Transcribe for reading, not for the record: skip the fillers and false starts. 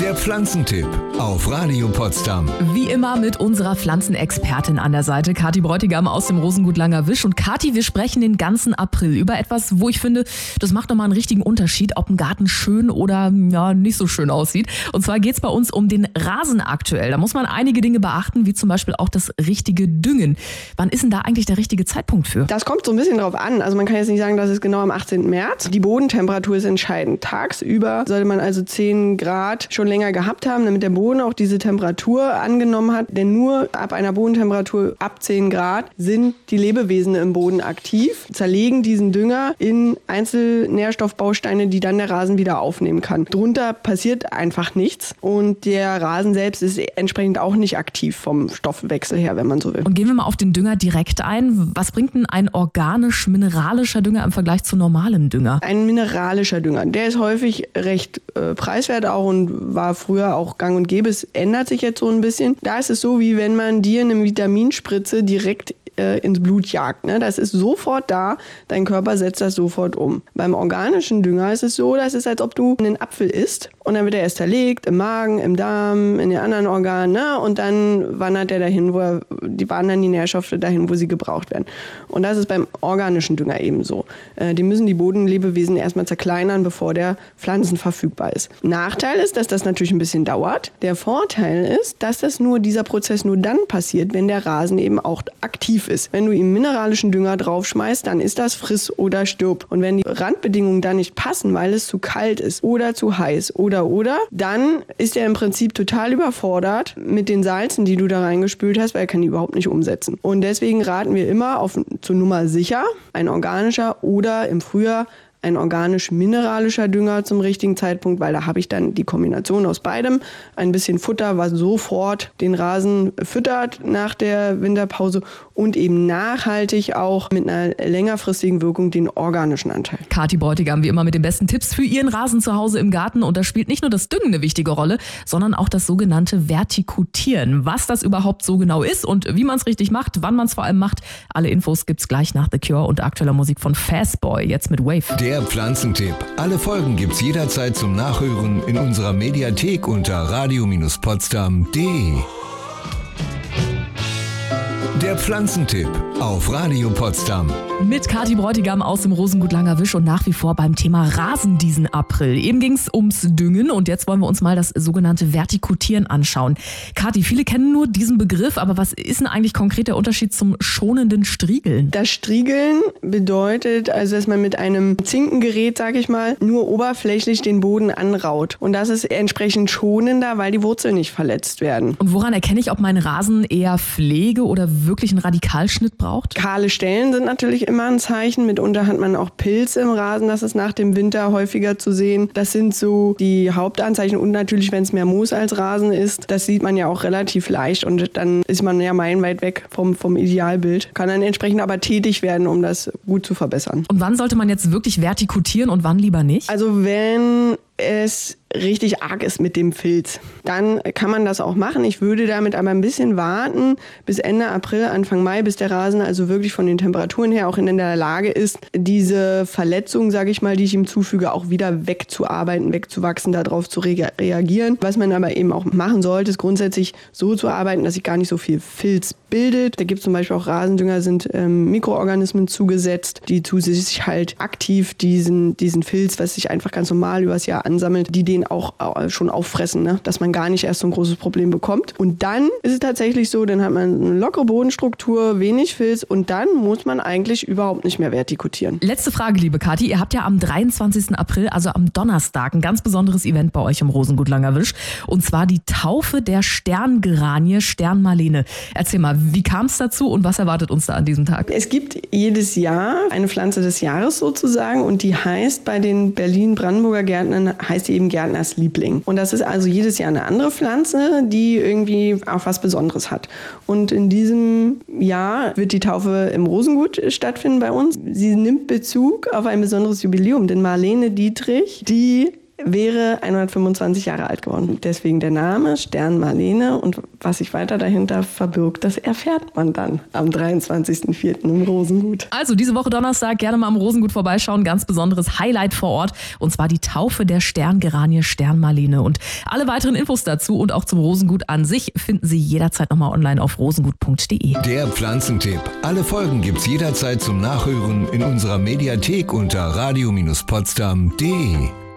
Der Pflanzentipp auf Radio Potsdam. Wie immer mit unserer Pflanzenexpertin an der Seite, Kathi Bräutigam aus dem Rosengut Langerwisch. Und Kathi, wir sprechen den ganzen April über etwas, wo ich finde, das macht nochmal einen richtigen Unterschied, ob ein Garten schön oder nicht so schön aussieht. Und zwar geht es bei uns um den Rasen aktuell. Da muss man einige Dinge beachten, wie zum Beispiel auch das richtige Düngen. Wann ist denn da eigentlich der richtige Zeitpunkt für? Das kommt so ein bisschen drauf an. Also man kann jetzt nicht sagen, dass es genau am 18. März. Die Bodentemperatur ist entscheidend. Tagsüber sollte man also 10 Grad schon länger gehabt haben, damit der Boden auch diese Temperatur angenommen hat. Denn nur ab einer Bodentemperatur ab 10 Grad sind die Lebewesen im Boden aktiv, zerlegen diesen Dünger in Einzelnährstoffbausteine, die dann der Rasen wieder aufnehmen kann. Drunter passiert einfach nichts und der Rasen selbst ist entsprechend auch nicht aktiv vom Stoffwechsel her, wenn man so will. Und gehen wir mal auf den Dünger direkt ein. Was bringt denn ein organisch-mineralischer Dünger im Vergleich zu normalem Dünger? Ein mineralischer Dünger, der ist häufig recht preiswert auch und war früher auch gang und gäbe. Es ändert sich jetzt so ein bisschen. Da ist es so, wie wenn man dir eine Vitaminspritze direkt ins Blut jagt. Ne? Das ist sofort da, dein Körper setzt das sofort um. Beim organischen Dünger ist es so, das ist, als ob du einen Apfel isst und dann wird er erst zerlegt im Magen, im Darm, in den anderen Organen, ne? Und dann wandert der dahin, wandern die Nährstoffe dahin, wo sie gebraucht werden. Und das ist beim organischen Dünger ebenso. Die müssen die Bodenlebewesen erstmal zerkleinern, bevor der Pflanzen verfügbar ist. Nachteil ist, dass das natürlich ein bisschen dauert. Der Vorteil ist, dass dieser Prozess nur dann passiert, wenn der Rasen eben auch aktiv ist. Wenn du ihm mineralischen Dünger draufschmeißt, dann ist das friss oder stirb. Und wenn die Randbedingungen dann nicht passen, weil es zu kalt ist oder zu heiß oder, dann ist er im Prinzip total überfordert mit den Salzen, die du da reingespült hast, weil er kann die überhaupt nicht umsetzen. Und deswegen raten wir immer zur Nummer sicher, ein organischer oder im Frühjahr ein organisch-mineralischer Dünger zum richtigen Zeitpunkt, weil da habe ich dann die Kombination aus beidem. Ein bisschen Futter, was sofort den Rasen füttert nach der Winterpause und eben nachhaltig auch mit einer längerfristigen Wirkung den organischen Anteil. Kathi Bräutigam, wie immer mit den besten Tipps für Ihren Rasen zu Hause im Garten. Und da spielt nicht nur das Düngen eine wichtige Rolle, sondern auch das sogenannte Vertikutieren. Was das überhaupt so genau ist und wie man es richtig macht, wann man es vor allem macht, alle Infos gibt's gleich nach The Cure und aktueller Musik von Fastboy, jetzt mit Wave. Der Pflanzentipp. Alle Folgen gibt's jederzeit zum Nachhören in unserer Mediathek unter radio-potsdam.de. Der Pflanzentipp auf Radio Potsdam. Mit Kathi Bräutigam aus dem Rosengut Langerwisch und nach wie vor beim Thema Rasen diesen April. Eben ging es ums Düngen und jetzt wollen wir uns mal das sogenannte Vertikutieren anschauen. Kathi, viele kennen nur diesen Begriff, aber was ist denn eigentlich konkret der Unterschied zum schonenden Striegeln? Das Striegeln bedeutet also, dass man mit einem Zinkengerät, sag ich mal, nur oberflächlich den Boden anraut. Und das ist entsprechend schonender, weil die Wurzeln nicht verletzt werden. Und woran erkenne ich, ob mein Rasen eher Pflege oder wirklich einen Radikalschnitt braucht? Kahle Stellen sind natürlich immer ein Zeichen. Mitunter hat man auch Pilze im Rasen, das ist nach dem Winter häufiger zu sehen. Das sind so die Hauptanzeichen und natürlich, wenn es mehr Moos als Rasen ist, das sieht man ja auch relativ leicht und dann ist man ja meilenweit weg vom Idealbild. Kann dann entsprechend aber tätig werden, um das gut zu verbessern. Und wann sollte man jetzt wirklich vertikutieren und wann lieber nicht? Also wenn es richtig arg ist mit dem Filz, dann kann man das auch machen. Ich würde damit aber ein bisschen warten bis Ende April, Anfang Mai, bis der Rasen also wirklich von den Temperaturen her auch in der Lage ist, diese Verletzung, sage ich mal, die ich ihm zufüge, auch wieder wegzuarbeiten, wegzuwachsen, darauf zu reagieren. Was man aber eben auch machen sollte, ist grundsätzlich so zu arbeiten, dass sich gar nicht so viel Filz bildet. Da gibt es zum Beispiel auch Rasendünger, sind Mikroorganismen zugesetzt, die zusätzlich halt aktiv diesen Filz, was sich einfach ganz normal übers Jahr ansammelt, die den auch schon auffressen, ne? Dass man gar nicht erst so ein großes Problem bekommt. Und dann ist es tatsächlich so, dann hat man eine lockere Bodenstruktur, wenig Filz und dann muss man eigentlich überhaupt nicht mehr vertikutieren. Letzte Frage, liebe Kathi. Ihr habt ja am 23. April, also am Donnerstag, ein ganz besonderes Event bei euch im Rosengut Langerwisch. Und zwar die Taufe der Sterngeranie, Sternmarlene. Erzähl mal, wie kam es dazu und was erwartet uns da an diesem Tag? Es gibt jedes Jahr eine Pflanze des Jahres sozusagen und die heißt bei den Berlin-Brandenburger Gärtnern, heißt die eben Gärtners Liebling. Und das ist also jedes Jahr eine andere Pflanze, die irgendwie auch was Besonderes hat. Und in diesem Jahr wird die Taufe im Rosengut stattfinden bei uns. Sie nimmt Bezug auf ein besonderes Jubiläum, denn Marlene Dietrich, die wäre 125 Jahre alt geworden. Deswegen der Name Sternmarlene und was sich weiter dahinter verbirgt, das erfährt man dann am 23.04. im Rosengut. Also diese Woche Donnerstag gerne mal am Rosengut vorbeischauen. Ganz besonderes Highlight vor Ort und zwar die Taufe der Sterngeranie Sternmarlene. Und alle weiteren Infos dazu und auch zum Rosengut an sich finden Sie jederzeit nochmal online auf rosengut.de. Der Pflanzentipp. Alle Folgen gibt's jederzeit zum Nachhören in unserer Mediathek unter radio-potsdam.de.